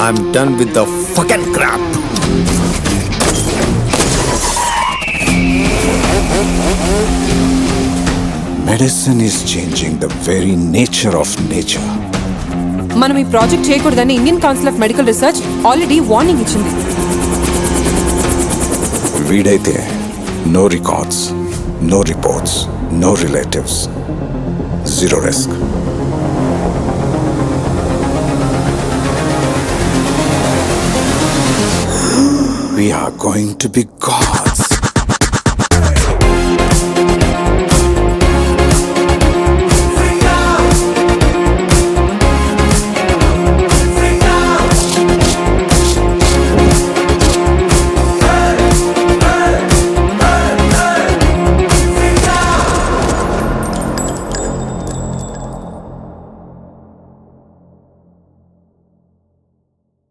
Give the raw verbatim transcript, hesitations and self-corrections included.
I'm done with the fucking crap. Medicine is changing the very nature of nature. మనం ఈ project చేయకూడదని Indian Council of Medical Research already warning ఇచ్చింది. వీడైతే no records, no reports, no relatives, zero risk. We are going to be God.